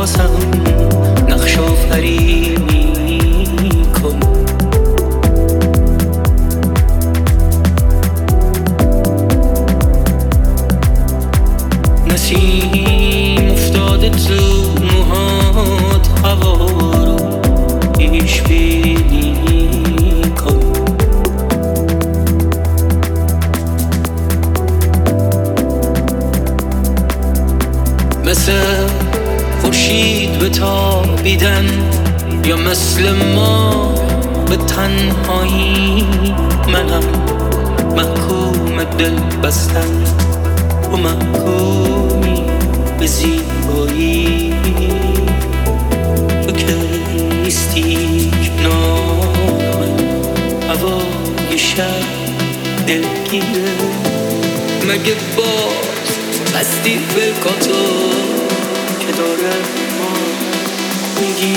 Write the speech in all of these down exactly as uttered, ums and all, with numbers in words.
واسم نقش آفرینی کن. نسیم افتاده تو موهات، هوا رو پیش بینی کن. مثل خورشید به تابیدن یا مثل ما به تنهایی، منم محکوم دل بستن و محکومی به زیبایی. تو که نیستی کنار هوای شب دلگیره، مگه باز بستی فکاتو که داره ما میگی.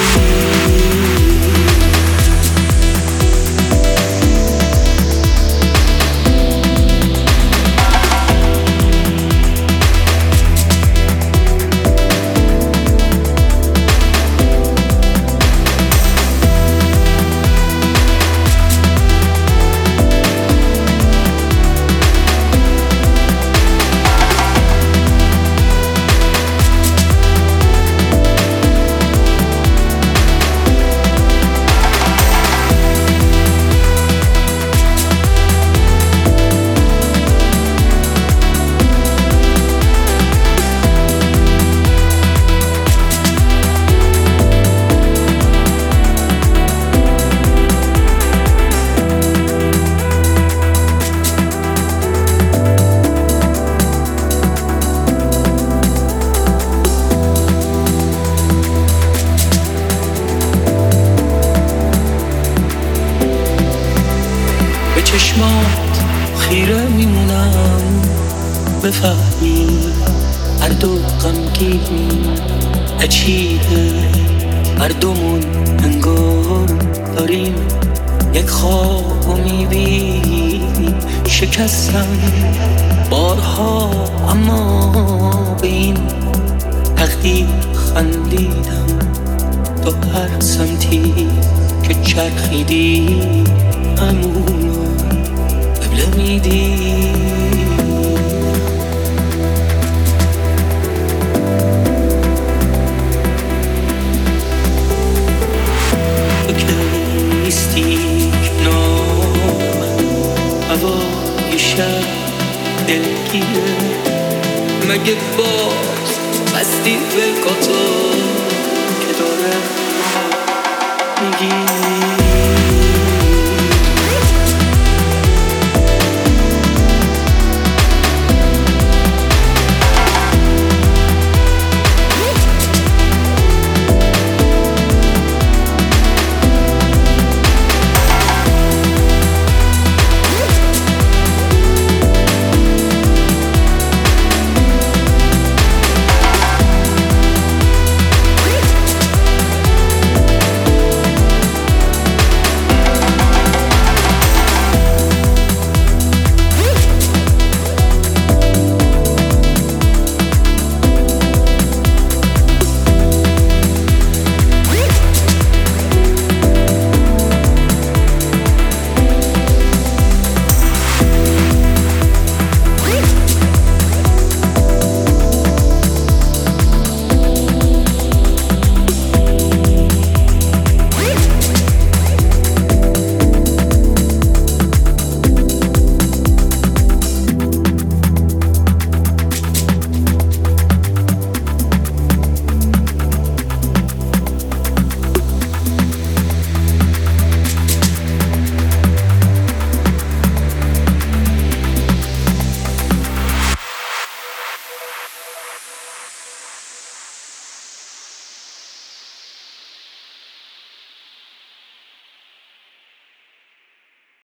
چشمات خیره میمونم، بفهمی هر دو غمگین عجیبه. هر دومون انگار داریم یک خواب میبینیم. شکستم بارها اما به این تقدیر خندیدم. تو هر سمتی که چرخیدی همون قبله میدی. تو که نیستی کنار من هوای شب دلگیره، مگه باز بستی فکاتو که داره میگی.